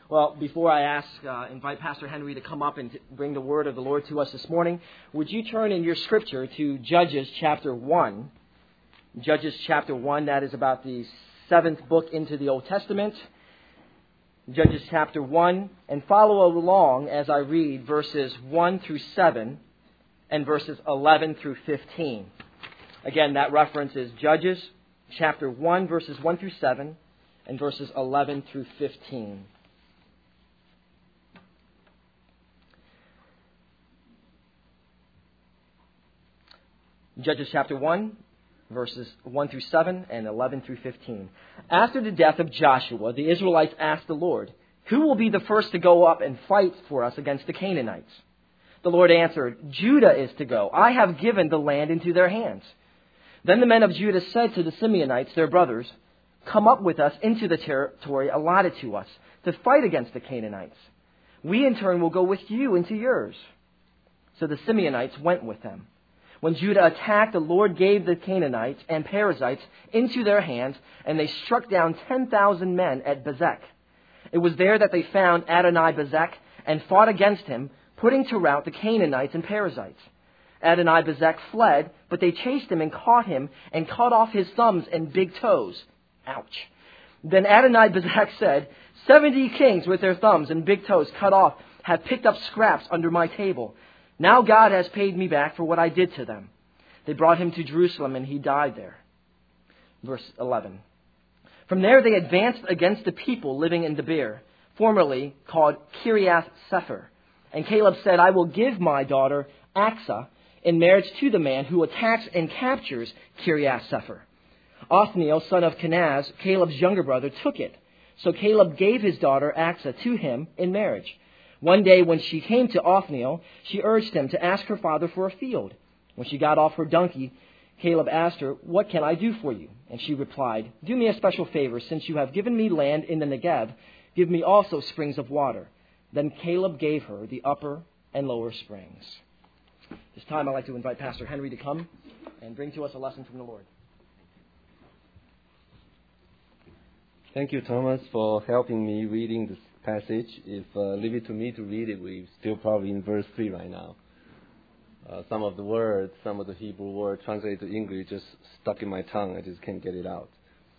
Well, before I invite Pastor Henry to come up and bring the word of the Lord to us this morning, would you turn in your scripture to Judges chapter 1. Judges chapter 1, that is about the 7th book into the Old Testament. Judges chapter 1, and follow along as I read verses 1 through 7 and verses 11 through 15. Again, that reference is Judges chapter 1, verses 1 through 7 and verses 11 through 15. Judges chapter 1, verses 1 through 7 and 11 through 15. After the death of Joshua, the Israelites asked the Lord, "Who will be the first to go up and fight for us against the Canaanites?" The Lord answered, "Judah is to go. I have given the land into their hands." Then the men of Judah said to the Simeonites, their brothers, "Come up with us into the territory allotted to us to fight against the Canaanites. We in turn will go with you into yours." So the Simeonites went with them. When Judah attacked, the Lord gave the Canaanites and Perizzites into their hands, and they struck down 10,000 men at Bezek. It was there that they found Adoni-Bezek and fought against him, putting to rout the Canaanites and Perizzites. Adoni-Bezek fled, but they chased him and caught him and cut off his thumbs and big toes. Ouch. Then Adoni-Bezek said, 70 kings with their thumbs and big toes cut off have picked up scraps under my table. Now God has paid me back for what I did to them. They brought him to Jerusalem, and he died there. Verse 11. From there they advanced against the people living in Debir, formerly called Kiriath Sefer. And Caleb said, "I will give my daughter Aksa in marriage to the man who attacks and captures Kiriath Sefer." Othniel, son of Kenaz, Caleb's younger brother, took it. So Caleb gave his daughter Aksa to him in marriage. One day when she came to Othniel, she urged him to ask her father for a field. When she got off her donkey, Caleb asked her, "What can I do for you?" And she replied, "Do me a special favor. Since you have given me land in the Negev, give me also springs of water." Then Caleb gave her the upper and lower springs. This time I'd like to invite Pastor Henry to come and bring to us a lesson from the Lord. Thank you, Thomas, for helping me reading this passage. If leave it to me to read it, we're still probably in verse 3 right now. Some of the words, some of the Hebrew words translated to English just stuck in my tongue. I just can't get it out.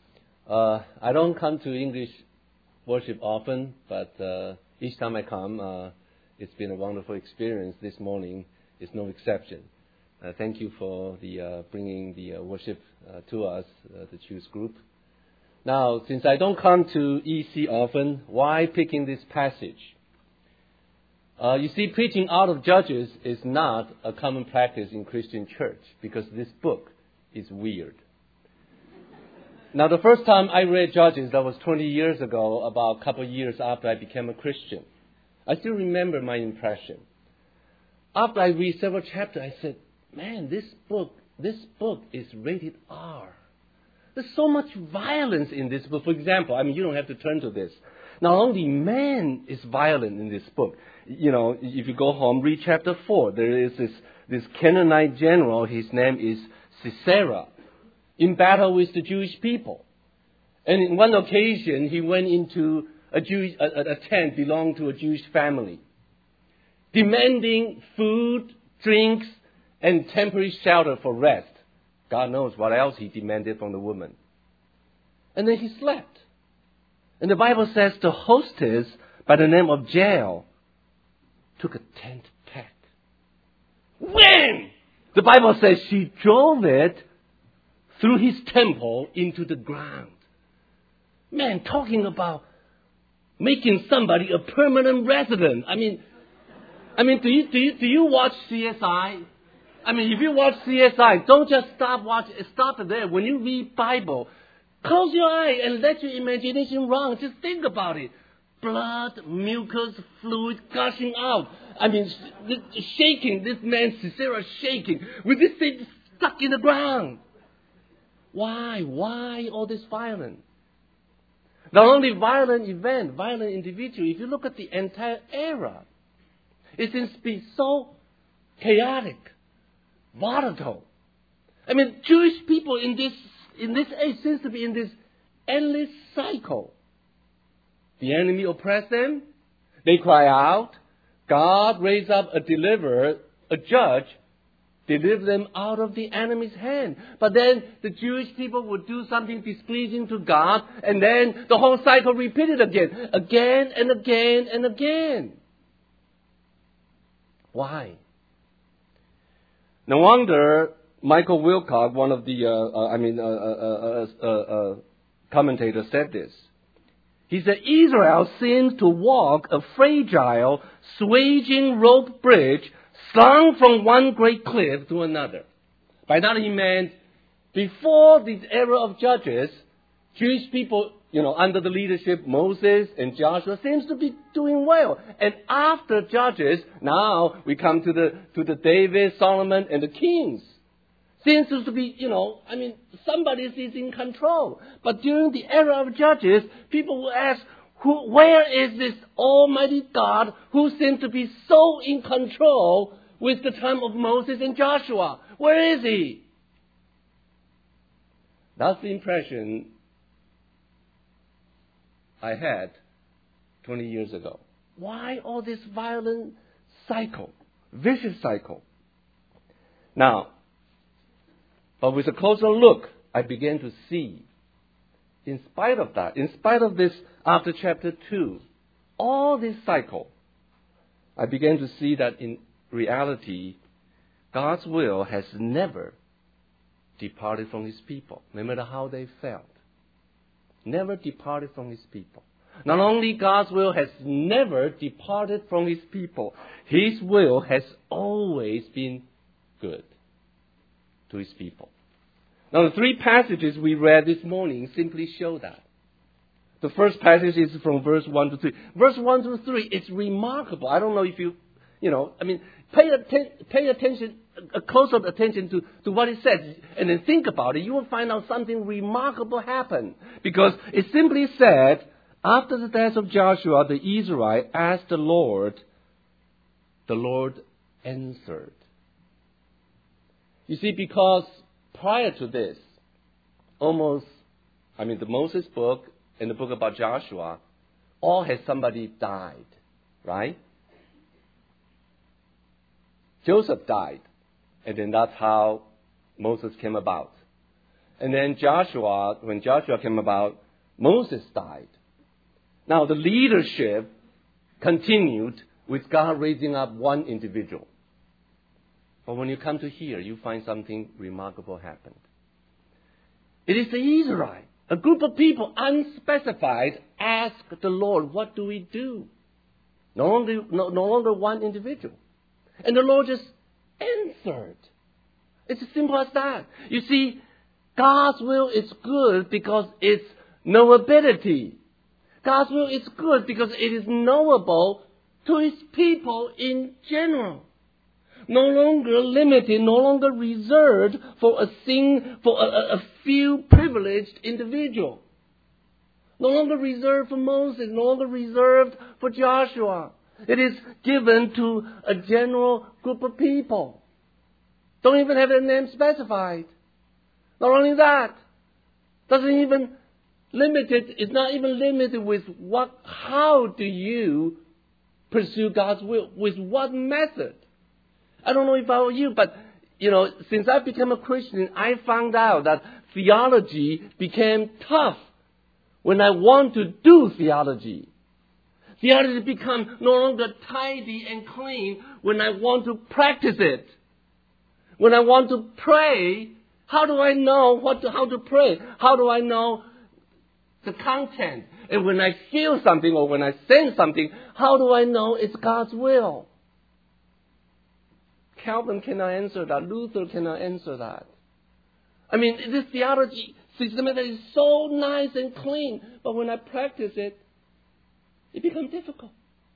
I don't come to English worship often, but each time I come, it's been a wonderful experience. This morning is no exception. Thank you for the bringing the worship to us, the Choose group. Now, since I don't come to EC often, why picking this passage? You see, preaching out of Judges is not a common practice in Christian church because this book is weird. Now, the first time I read Judges, that was 20 years ago, about a couple of years after I became a Christian. I still remember my impression. After I read several chapters, I said, man, this book is rated R. There's so much violence in this book. For example, you don't have to turn to this. Not only man is violent in this book. You know, if you go home, read chapter 4. There is this Canaanite general. His name is Sisera, in battle with the Jewish people. And in one occasion, he went into a tent belonging to a Jewish family, demanding food, drinks, and temporary shelter for rest. God knows what else he demanded from the woman. And then he slept. And the Bible says the hostess by the name of Jael took a tent peg. When? The Bible says she drove it through his temple into the ground. Man, talking about making somebody a permanent resident. I mean, do you watch CSI? If you watch CSI, don't just stop it there. When you read Bible, close your eye and let your imagination run. Just think about it. Blood, mucus, fluid gushing out. Shaking. This man, Sisera, shaking with this thing stuck in the ground. Why? Why all this violence? Not only violent event, violent individual. If you look at the entire era, it seems to be so chaotic, volatile. Jewish people in this age seems to be in this endless cycle. The enemy oppressed them. They cry out. God raised up a deliverer, a judge, deliver them out of the enemy's hand. But then the Jewish people would do something displeasing to God, and then the whole cycle repeated again and again and again. Why? No wonder Michael Wilcock, one of the commentators, said this. He said, Israel seems to walk a fragile, swaying rope bridge slung from one great cliff to another. By that he meant, before the era of Judges, Jewish people, under the leadership Moses and Joshua, seems to be doing well. And after Judges, now we come to the David, Solomon, and the kings. Seems to be, somebody is in control. But during the era of Judges, people will ask, where is this Almighty God who seems to be so in control with the time of Moses and Joshua? Where is he? That's the impression I had 20 years ago. Why all this violent cycle, vicious cycle? Now, but with a closer look, I began to see, in spite of that, in spite of this, after chapter 2, all this cycle, I began to see that in reality, God's will has never departed from His people, no matter how they felt. Never departed from His people. Not only God's will has never departed from His people, His will has always been good to His people. Now, the three passages we read this morning simply show that. The first passage is from verse 1 to 3. Verse 1 to 3, it's remarkable. I don't know if pay attention, a closer attention to what it says, and then think about it. You will find out something remarkable happened. Because it simply said, after the death of Joshua, the Israelites asked the Lord answered. You see, because prior to this, the Moses book and the book about Joshua, all had somebody died, right? Joseph died, and then that's how Moses came about. And then when Joshua came about, Moses died. Now the leadership continued with God raising up one individual. But when you come to here, you find something remarkable happened. It is the Israelites, a group of people, unspecified, ask the Lord, what do we do? No longer one individual. And the Lord just answered. It's as simple as that. You see, God's will is good because it's knowability. God's will is good because it is knowable to His people in general. No longer limited, no longer reserved for a few privileged individuals. No longer reserved for Moses, no longer reserved for Joshua. It is given to a general group of people. Don't even have their name specified. Not only that, it's not even limited with how do you pursue God's will, with what method. I don't know about you, but, since I became a Christian, I found out that theology became tough when I want to do theology. Theology becomes no longer tidy and clean when I want to practice it. When I want to pray, how do I know how to pray? How do I know the content? And when I feel something or when I sense something, how do I know it's God's will? Calvin cannot answer that. Luther cannot answer that. This theology system is so nice and clean, but when I practice it, it becomes difficult.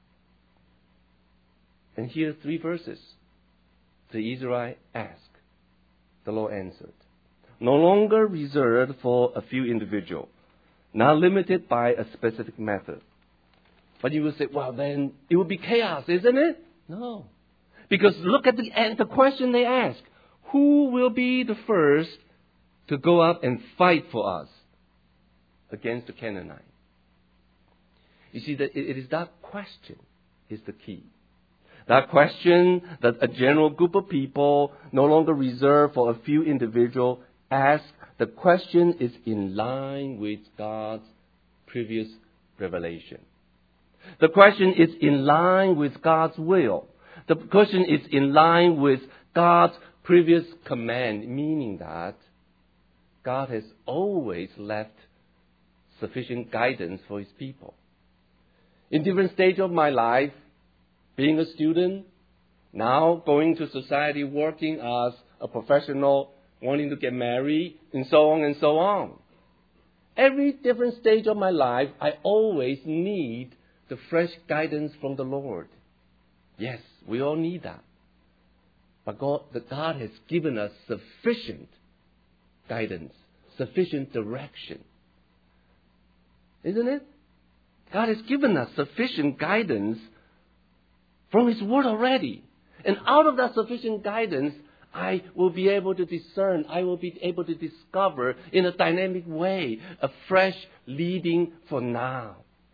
And here are 3 verses. The Israelites asked. The Lord answered. No longer reserved for a few individuals. Not limited by a specific method. But you will say, well, then it will be chaos, isn't it? No. Because look at the question they ask. Who will be the first to go up and fight for us against the Canaanites? You see, that it is that question is the key. That question that a general group of people, no longer reserved for a few individuals, ask, the question is in line with God's previous revelation. The question is in line with God's will. The question is in line with God's previous command, meaning that God has always left sufficient guidance for His people. In different stages of my life, being a student, now going to society, working as a professional, wanting to get married, and so on and so on. Every different stage of my life, I always need the fresh guidance from the Lord. Yes, we all need that. But God has given us sufficient guidance, sufficient direction. Isn't it? God has given us sufficient guidance from His Word already. And out of that sufficient guidance, I will be able to discern, I will be able to discover in a dynamic way a fresh leading for now.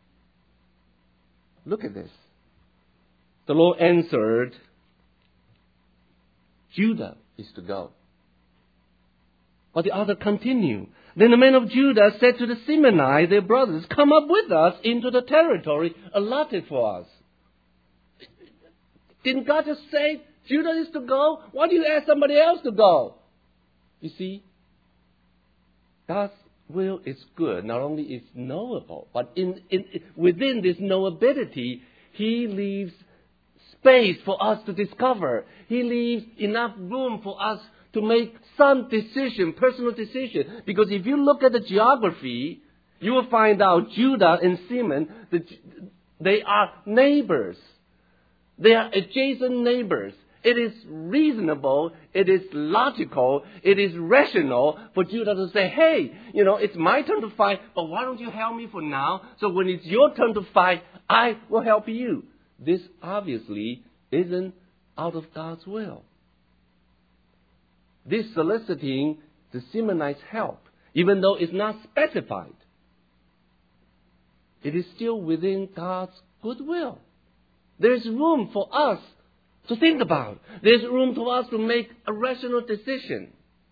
Look at this. The Lord answered, Judah is to go. But the other continued. Then the men of Judah said to the Simeonite, their brothers, come up with us into the territory allotted for us. Didn't God just say Judah is to go? Why do you ask somebody else to go? You see, God's will is good. Not only is knowable, but within this knowability, He leaves space for us to discover. He leaves enough room for us to make some decision, personal decision. Because if you look at the geography, you will find out Judah and Simeon, they are neighbors. They are adjacent neighbors. It is reasonable, it is logical, it is rational for Judah to say, hey, it's my turn to fight, but why don't you help me for now? So when it's your turn to fight, I will help you. This obviously isn't out of God's will. This soliciting the Simeonites' help, even though it's not specified, it is still within God's goodwill. There's room for us to think about. There's room for us to make a rational decision.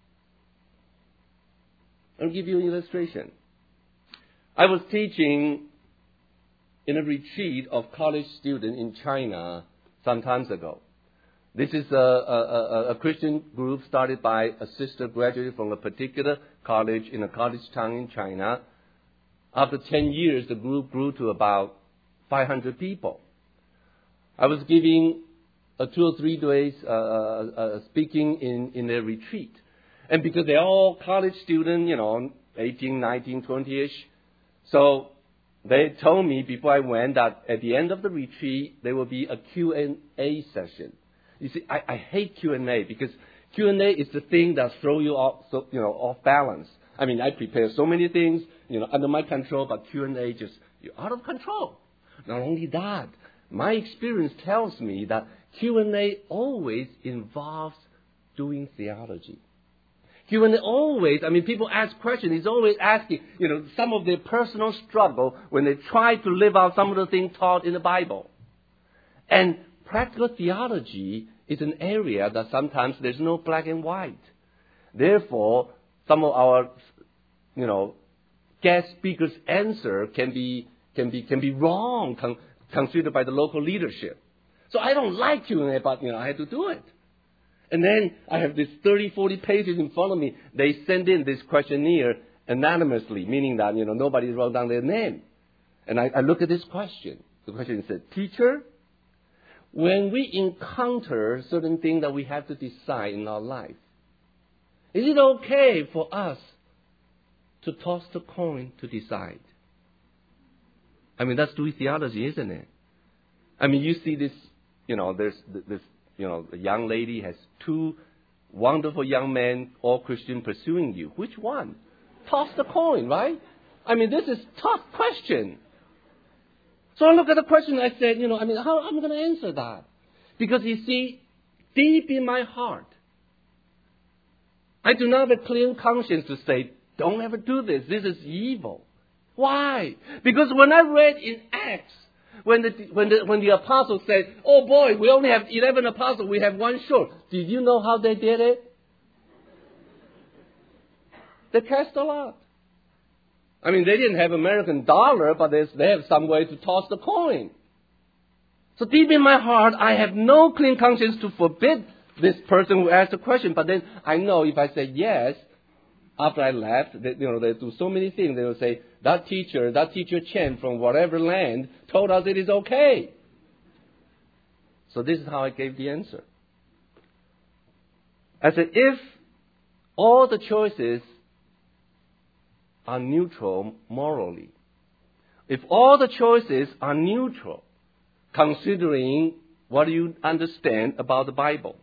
I'll give you an illustration. I was teaching in a retreat of college students in China some time ago. This is a Christian group started by a sister graduated from a particular college in a college town in China. After 10 years, the group grew to about 500 people. I was giving 2 or 3 days speaking in their retreat. And because they're all college students, 18, 19, 20-ish. So they told me before I went that at the end of the retreat, there will be a Q&A session. You see, I hate Q&A because Q&A is the thing that throws you off, off balance. I mean, I prepare so many things, under my control, but Q&A just, you're out of control. Not only that, my experience tells me that Q&A always involves doing theology. Q&A always, people ask questions, it's always asking, some of their personal struggle when they try to live out some of the things taught in the Bible. And practical theology is an area that sometimes there's no black and white. Therefore, some of our, guest speakers' answer can be wrong, considered by the local leadership. So I don't like Q&A, but, I have to do it. And then I have this 30, 40 pages in front of me. They send in this questionnaire anonymously, meaning that, nobody wrote down their name. And I look at this question. The question said, teacher, when we encounter certain things that we have to decide in our life, is it okay for us to toss the coin to decide? That's doing theology, isn't it? You see this, there's this, a young lady has 2 wonderful young men, all Christian, pursuing you. Which one? Toss the coin, right? This is a tough question. So I look at the question, I said, how am I going to answer that? Because you see, deep in my heart, I do not have a clear conscience to say, don't ever do this. This is evil. Why? Because when I read in Acts, when the apostles said, oh boy, we only have 11 apostles, we have one short. Did you know how they did it? They cast a lot. I mean, they didn't have American dollar, but they have some way to toss the coin. So deep in my heart, I have no clean conscience to forbid this person who asked the question. But then I know if I say yes, after I left, they do so many things. They will say, that teacher Chen from whatever land told us it is okay. So this is how I gave the answer. I said, if all the choices are neutral morally, if all the choices are neutral, considering what you understand about the Bible.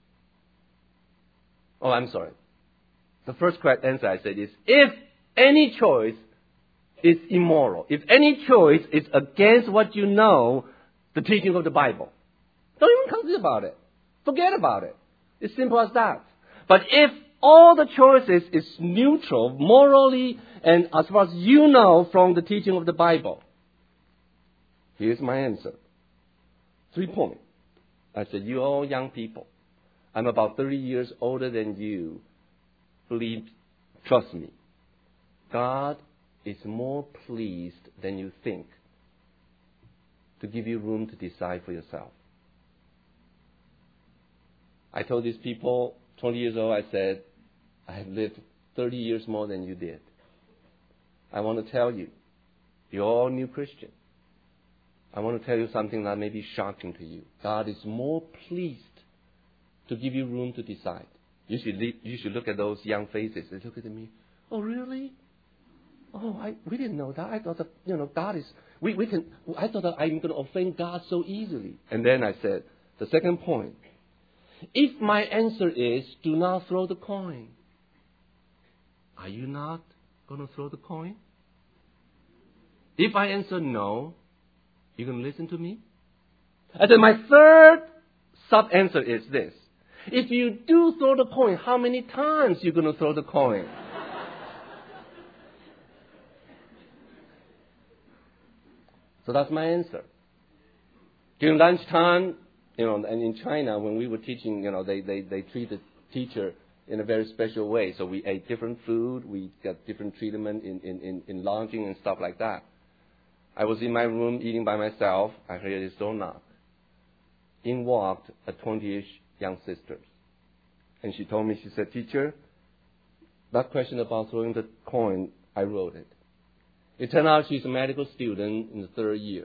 Oh, I'm sorry. The first correct answer I said is, if any choice is immoral, if any choice is against what you know, the teaching of the Bible, don't even consider about it. Forget about it. It's simple as that. But if all the choices is neutral, morally, and as far as you know from the teaching of the Bible, here's my answer. 3 points. I said, you all young people, I'm about 30 years older than you. Please, trust me. God is more pleased than you think to give you room to decide for yourself. I told these people, 20 years old, I said, I have lived 30 years more than you did. I want to tell you, you're all new Christians. I want to tell you something that may be shocking to you. God is more pleased to give you room to decide. You should look at those young faces. They look at me. Oh, really? Oh, we didn't know that. I thought that, God is, I thought that I'm going to offend God so easily. And then I said, the second point, if my answer is, do not throw the coin, are you not going to throw the coin? If I answer no, you going to listen to me? And then my third sub-answer is this. If you do throw the coin, how many times you going to throw the coin? So that's my answer. During lunchtime, and in China, when we were teaching, they treat the teacher in a very special way. So we ate different food, we got different treatment in lodging and stuff like that. I was in my room eating by myself. I heard this door knock. In walked a 20-ish young sister. And she told me, she said, teacher, that question about throwing the coin, I wrote it. It turned out she's a medical student in the 3rd year.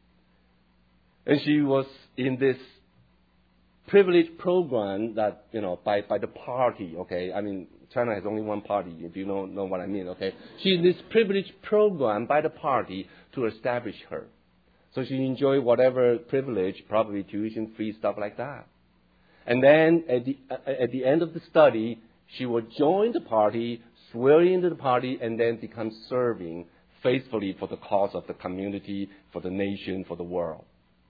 And she was in this privileged program that, by the party, okay? I mean, China has only one party, if you know what I mean, okay? She's in this privileged program by the party to establish her. So she enjoyed whatever privilege, probably tuition-free, stuff like that. And then at the end of the study, she would join the party, swear into the party, and then become serving faithfully for the cause of the community, for the nation, for the world.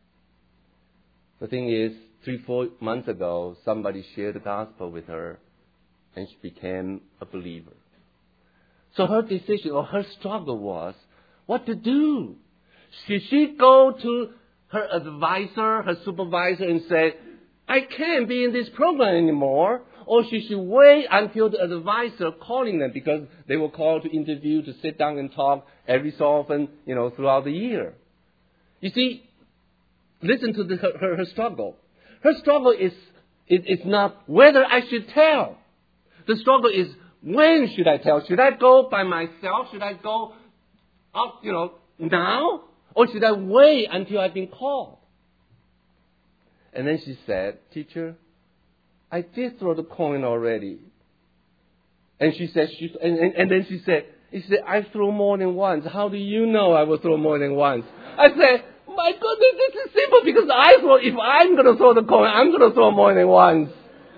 The thing is, 3-4 months ago, somebody shared the gospel with her, and she became a believer. So her decision or her struggle was what to do. Should she go to her advisor, her supervisor, and say, I can't be in this program anymore? Or she should wait until the advisor calling them, because they were called to interview, to sit down and talk every so often, throughout the year. You see, listen to her struggle. Her struggle is not whether I should tell. The struggle is, when should I tell? Should I go by myself? Should I go up, now? Or should I wait until I've been called? And then she said, teacher, I did throw the coin already. And she said, and then she said, I threw more than once. How do you know I will throw more than once? I said, my goodness, this is simple, because if I'm going to throw the coin, I'm going to throw more than once.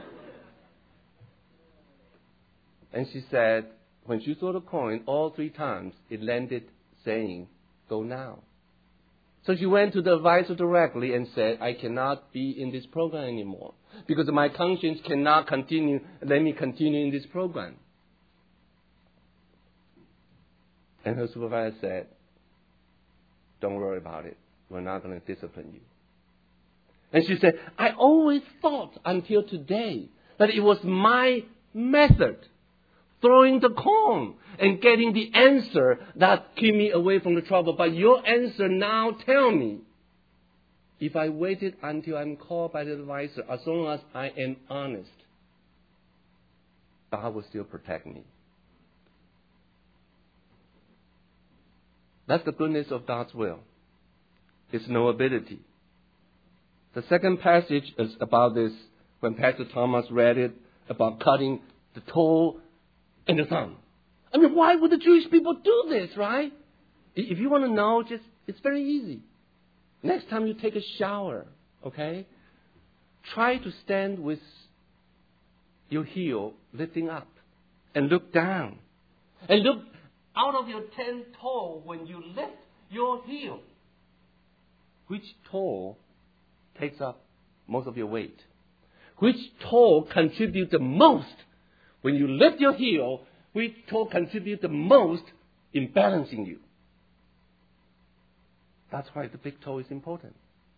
And she said, when she threw the coin, all 3 times, it landed saying, go now. So she went to the advisor directly and said, I cannot be in this program anymore, because my conscience cannot let me continue in this program. And her supervisor said, don't worry about it. We're not going to discipline you. And she said, I always thought until today that it was my method, throwing the coin and getting the answer that keep me away from the trouble. But your answer now tell me, if I waited until I'm called by the advisor, as long as I am honest, God will still protect me. That's the goodness of God's will. It's knowability. The second passage is about this, when Pastor Thomas read it, about cutting the toe and the thumb. I mean, why would the Jewish people do this, right? If you want to know, it's very easy. Next time you take a shower, okay, try to stand with your heel lifting up and look down. And look out of your 10th toe when you lift your heel. Which toe takes up most of your weight? Which toe contributes the most when you lift your heel? Which toe contributes the most in balancing you? That's why the big toe is important.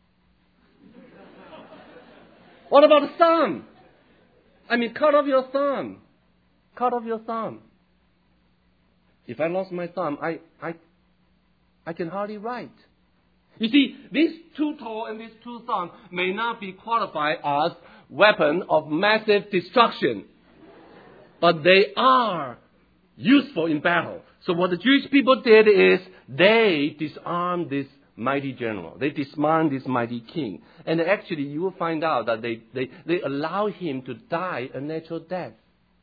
What about the thumb? I mean, cut off your thumb. Cut off your thumb. If I lost my thumb, I can hardly write. You see, these two toe and these two thumbs may not be qualified as weapon of massive destruction, but they are useful in battle. So what the Jewish people did is they disarmed this mighty general. They disarmed this mighty king. And actually you will find out that they allow him to die a natural death.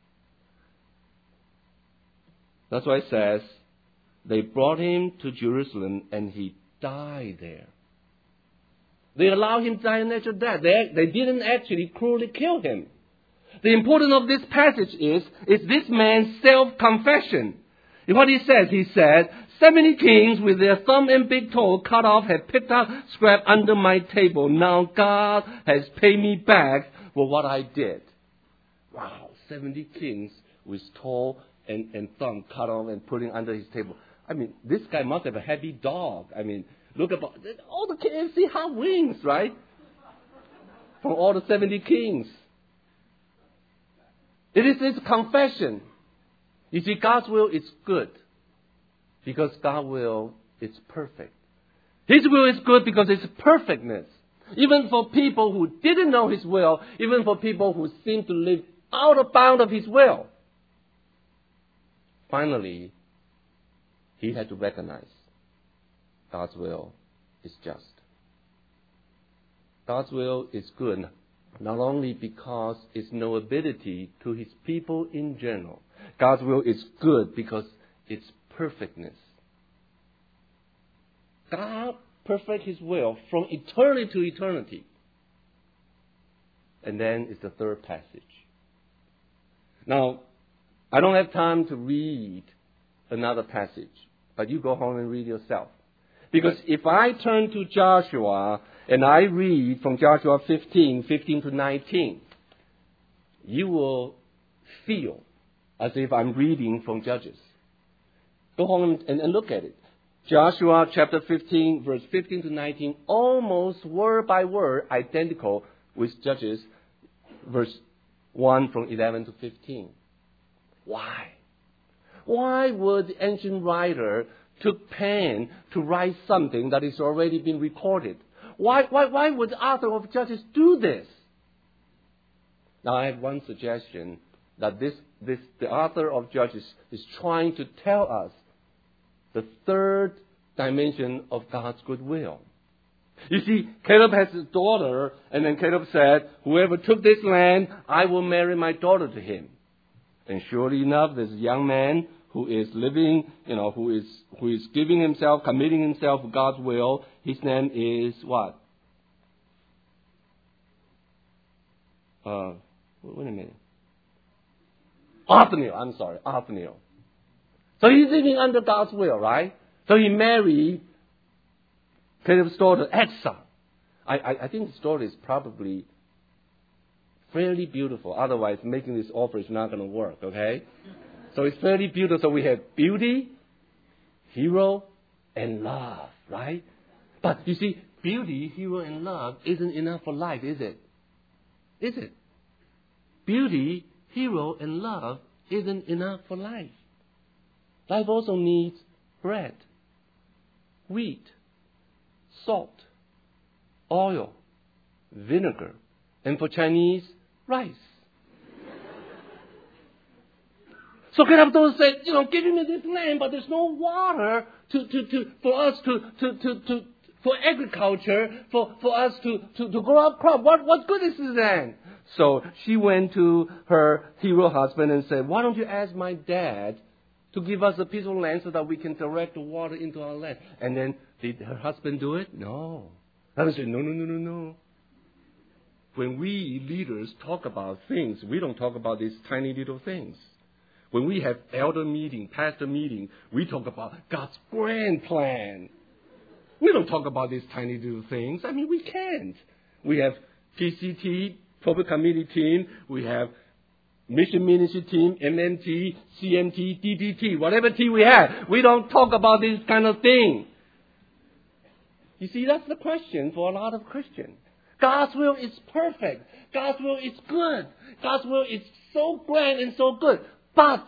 That's why it says they brought him to Jerusalem and he died there. They allowed him to die a natural death. They didn't actually cruelly kill him. The importance of this passage is this man's self-confession. What he says, he said, 70 kings with their thumb and big toe cut off have picked up scrap under my table. Now God has paid me back for what I did. Wow, 70 kings with toe and thumb cut off and putting under his table. I mean, this guy must have a happy dog. I mean, look at all the KFC have wings, right? From all the 70 kings. It is his confession. You see, God's will is good because God's will is perfect. His will is good because it's perfectness. Even for people who didn't know His will, even for people who seem to live out of bound of His will. Finally, he had to recognize God's will is just. God's will is good, not only because it's knowability to His people in general. God's will is good because it's perfectness. God perfect His will from eternity to eternity. And then is the third passage. Now, I don't have time to read another passage, but you go home and read yourself. Because if I turn to Joshua and I read from Joshua 15 to 19, you will feel as if I'm reading from Judges. Go home and look at it. Joshua chapter 15, verse 15 to 19, almost word by word identical with Judges, verse 1 from 11 to 15. Why? Why would the ancient writer took pen to write something that is already been recorded? Why would the author of Judges do this? Now I have one suggestion, that the author of Judges is trying to tell us the third dimension of God's goodwill. You see, Caleb has his daughter, and then Caleb said, whoever took this land, I will marry my daughter to him. And surely enough, this young man who is living, who is giving himself, committing himself to God's will, his name is what? Wait a minute. Othniel. So he's living under God's will, right? So he married Caleb's daughter, Exa. I think the story is probably fairly beautiful. Otherwise, making this offer is not going to work, okay? So it's fairly beautiful. So we have beauty, hero and love, right? But you see, beauty, hero, and love isn't enough for life, is it? Is it? Beauty, hero, and love isn't enough for life. Life also needs bread, wheat, salt, oil, vinegar, and for Chinese, rice. So Caleb said, give me this land, but there's no water for us for agriculture, for us to grow up crop. What good is this land? So she went to her hero husband and said, why don't you ask my dad to give us a piece of land so that we can direct the water into our land? And then did her husband do it? No. Husband said, no. When we leaders talk about things, we don't talk about these tiny little things. When we have elder meeting, pastor meeting, we talk about God's grand plan. We don't talk about these tiny little things. I mean, we can't. We have PCT, Public Committee team. We have Mission Ministry team, MMT, CMT, DDT, whatever T we have. We don't talk about this kind of thing. You see, that's the question for a lot of Christians. God's will is perfect. God's will is good. God's will is so grand and so good. But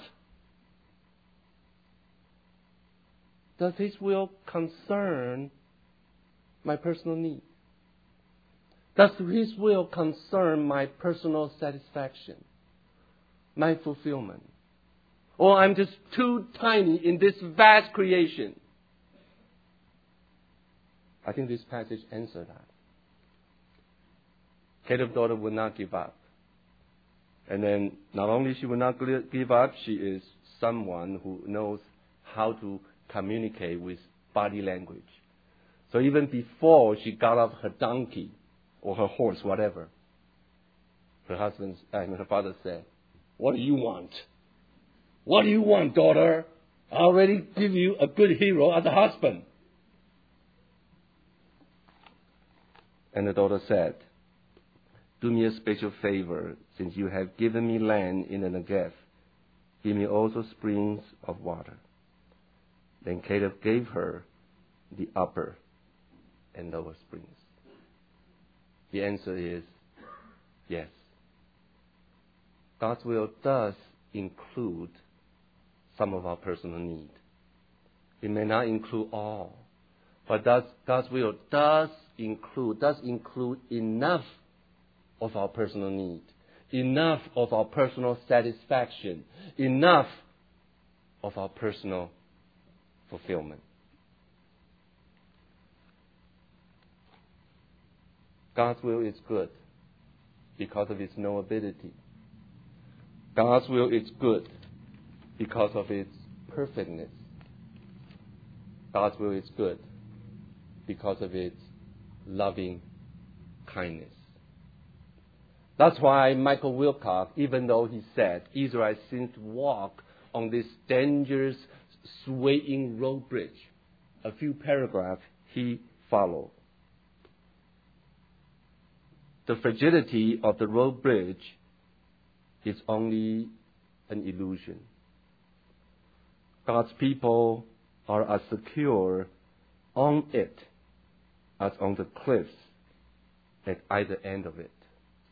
does His will concern my personal need? Does His will concern my personal satisfaction, my fulfillment? Or I'm just too tiny in this vast creation? I think this passage answers that. Caleb's daughter would not give up. And then not only she will not give up, she is someone who knows how to communicate with body language. So even before she got off her donkey or her horse, whatever, her father said, what do you want? What do you want, daughter? I already give you a good hero as a husband. And the daughter said, do me a special favor, since you have given me land in the Negev. Give me also springs of water. Then Caleb gave her the upper and lower springs. The answer is yes. God's will does include some of our personal need. It may not include all, but God's will does include enough of our personal need, enough of our personal satisfaction, enough of our personal fulfillment. God's will is good because of its knowability. God's will is good because of its perfectness. God's will is good because of its loving kindness. That's why Michael Wilcock, even though he said Israel seems to walk on this dangerous, swaying road bridge, a few paragraphs he followed. The fragility of the road bridge is only an illusion. God's people are as secure on it as on the cliffs at either end of it.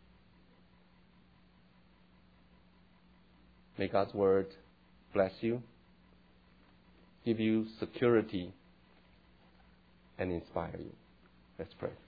May God's word bless you, give you security, and inspire you. Let's pray.